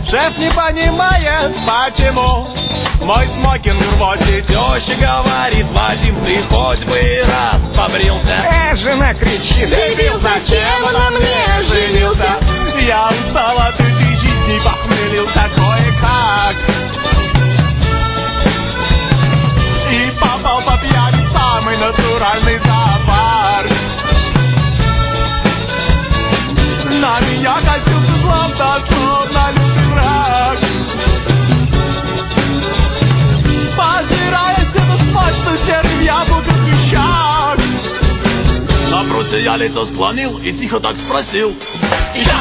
Шеф не понимает, почему мой смокинг в рвоте. Теща говорит: Вадим, ты хоть бы раз побрился. Жена кричит: дебил, зачем на мне женился? Я устал от этой жизни, похмелился кое-как и попал по пьяни в самый натуральный зоопарк. На меня катился злом, да словно лютый враг. Пожирая это смачно серым яблоком пищак. На пруте я лицо склонил и тихо так спросил: Ища,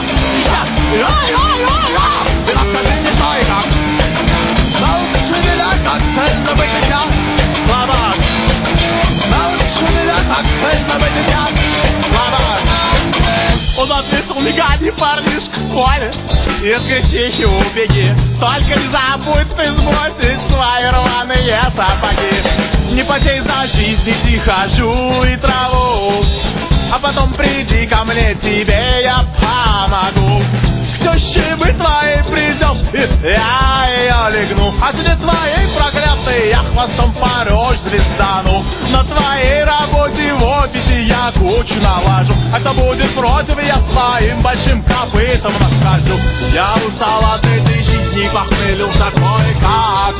ты расскажи мне, что и как. Научишь меня, как цельно быть дитя. Слабак. Научишь меня, как цельно быть дитя. Слабак. Он ответил: не гони, парнишка, в поле. Из гречихи убеги. Только не забудь ты сбросить свои рваные сапоги. Не потей за жизнь, тихо жуй траву. А потом приди ко мне, тебе я помогу. К теще бы твоей придем, я ее легну. А тебе твоей проклятой я хвостом по рожь звездану. На твоей работе в офисе я кучу налажу. А кто будет против, я своим большим копытом расскажу. Я устал от этой жизни, похмелился кое-как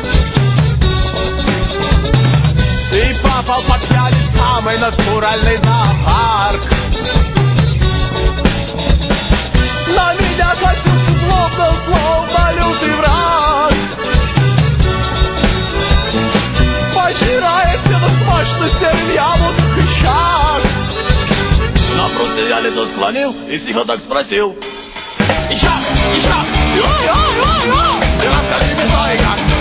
и попал по пьяни в самый натуральный зоопарк. На меня катился словно лютый враг. Пожирает это смачно серым яблоком хищак. На пруте я лицо склонил и тихо так спросил: Ища, ты расскажи мне, что и как.